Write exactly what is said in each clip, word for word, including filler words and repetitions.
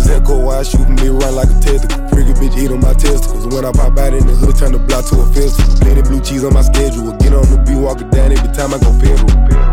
Shooters echo while I shoot from me right like a testicle. Freaky bitch eat on my testicles. When I pop out in the hood, turn the block to a festival. Plenty blue cheese on my schedule. Get on the beat, walk it down every time I go federal.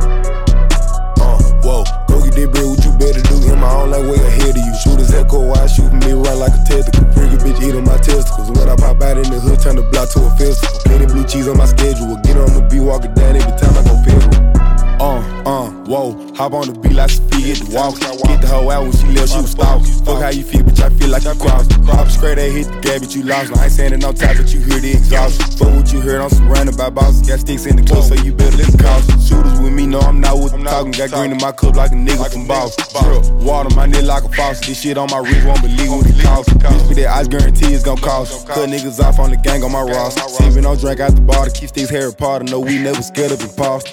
Uh, whoa, go get that bread, what you better do? In my own lane, way ahead of you. Shooters echo while I shoot from me right like a testicle. Freaky bitch eat on my testicles. When I pop out in the hood, turn the block to a festival. Plenty blue cheese on my schedule. Get on the beat, walk it down every time I go federal. Uh, uh, whoa, hop on the beat like Sophia, get the walk. Get the hoe out when she left, she was stalking. Fuck how you feel, bitch, I feel like you crossed. Hop straight, they hit the gap, but you lost. No, I ain't saying it no time, but you hear the exhaust. Fuck what you heard, I'm surrounded by bosses. Got sticks in the club, so you better listen caution. Shooters with me, no, I'm not with them talking. Got green in my cup like a nigga from Boss. Drip, water my neck like a faucet. This shit on my wrist, won't believe what it costs. Bitch, with that ice guarantee it's gon' cost. Cut niggas off on the gang on my Ross. Sippin' on drink out the bar to keep sticks Harry Potter. No, we never scared up and paused.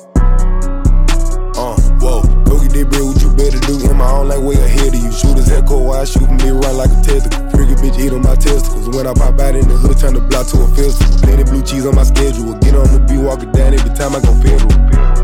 Uh, whoa, go get that bread, what you better do? In my own lane, way ahead of you. Shooters echo while I shoot from me right like a testicle. Freaky bitch eat on my testicles. When I pop out in the hood, turn the block to a festival. Plenty blue cheese on my schedule. Get on the beat, walk it down every time I go federal.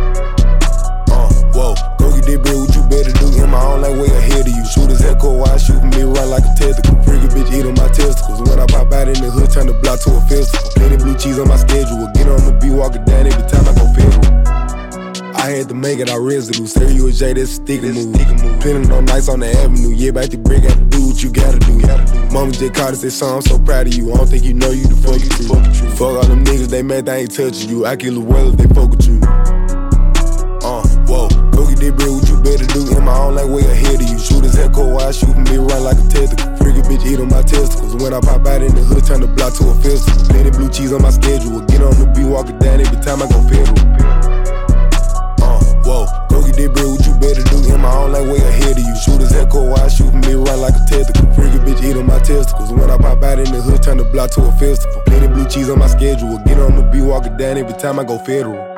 Uh, whoa, go get that bread, what you better do? In my own lane, way ahead of you. Shooters echo while I shoot from me right like a testicle. Freaky bitch eat on my testicles. When I pop out in the hood, turn the block to a festival. Plenty blue cheese on my schedule. Get on the beat, walk it down every time I go federal. I had to make it, I residue. Stereo a J, that's a sticky move. Pinning on nights on the avenue. Yeah, back to break, gotta do what you gotta do. Mama just called and said, son, I'm so proud of you. I don't think you know you the fuck you true. Fuck all them niggas, they mad, they ain't touching you. I kill the well if they fuck with you. Uh, whoa, go get that bread, what you better do? In my own lane, way ahead of you. Shooters echo while I shoot from me right like a testicle. Freaky bitch eat on my testicles. When I pop out in the hood, turn the block to a festival. Plenty blue cheese on my schedule. Get on the beat, walk it down every time I go federal. Whoa, go get that bread, what you better do? In my own lane, way ahead of you. Shooters echo while I shoot from me right like a testicle. Freaky bitch eat on my testicles. When I pop out in the hood, turn the block to a festival. Plenty blue cheese on my schedule. Get on the beat, walk it down every time I go federal.